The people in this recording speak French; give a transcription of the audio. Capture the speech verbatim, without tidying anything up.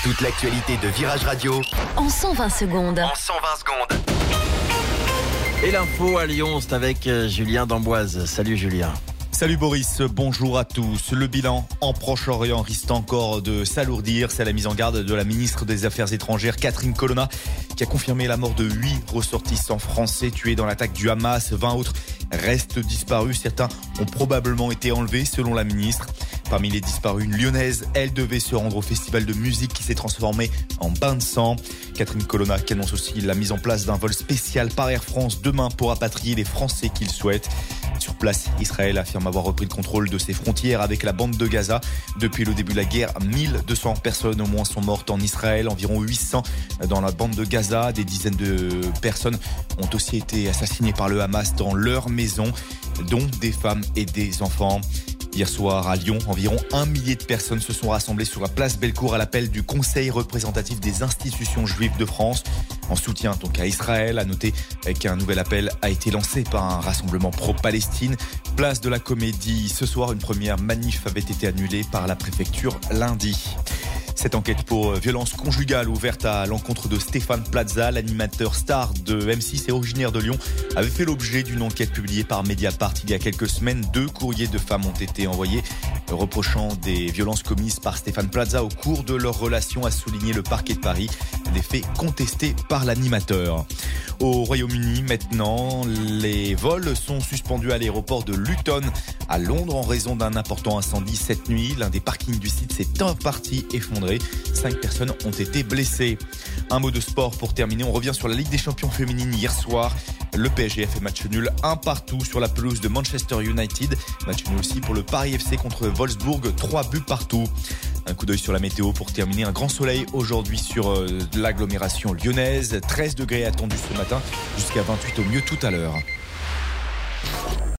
Toute l'actualité de Virage Radio en cent vingt secondes. En cent vingt secondes. Et l'info à Lyon, c'est avec Julien d'Amboise. Salut Julien. Salut Boris, bonjour à tous. Le bilan en Proche-Orient risque encore de s'alourdir. C'est la mise en garde de la ministre des Affaires étrangères, Catherine Colonna, qui a confirmé la mort de huit ressortissants français tués dans l'attaque du Hamas. vingt autres restent disparus. Certains ont probablement été enlevés, selon la ministre. Parmi les disparus, une lyonnaise, elle devait se rendre au festival de musique qui s'est transformé en bain de sang. Catherine Colonna qui annonce aussi la mise en place d'un vol spécial par Air France demain pour rapatrier les Français qu'ils souhaitent. Sur place, Israël affirme avoir repris le contrôle de ses frontières avec la bande de Gaza. Depuis le début de la guerre, mille deux cents personnes au moins sont mortes en Israël, environ huit cents dans la bande de Gaza. Des dizaines de personnes ont aussi été assassinées par le Hamas dans leur maison, dont des femmes et des enfants. Hier soir, à Lyon, environ un millier de personnes se sont rassemblées sur la place Bellecour à l'appel du Conseil représentatif des institutions juives de France, en soutien donc à Israël. À noter qu'un nouvel appel a été lancé par un rassemblement pro-Palestine. Place de la Comédie, ce soir, une première manif avait été annulée par la préfecture lundi. Cette enquête pour violence conjugale ouverte à l'encontre de Stéphane Plaza, l'animateur star de M six et originaire de Lyon, avait fait l'objet d'une enquête publiée par Mediapart il y a quelques semaines. Deux courriers de femmes ont été envoyés reprochant des violences commises par Stéphane Plaza au cours de leur relation, a souligné le parquet de Paris. Des faits contestés par l'animateur. Au Royaume-Uni, maintenant, les vols sont suspendus à l'aéroport de Luton à Londres en raison d'un important incendie cette nuit. L'un des parkings du site s'est en partie effondré. Cinq personnes ont été blessées. Un mot de sport pour terminer. On revient sur la Ligue des Champions féminines hier soir. Le P S G a fait match nul un partout sur la pelouse de Manchester United. Match nul aussi pour le Paris F C contre Wolfsburg. Trois buts partout. Un coup d'œil sur la météo pour terminer. Un grand soleil aujourd'hui sur euh, l'agglomération lyonnaise. treize degrés attendus ce matin jusqu'à vingt-huit au mieux tout à l'heure.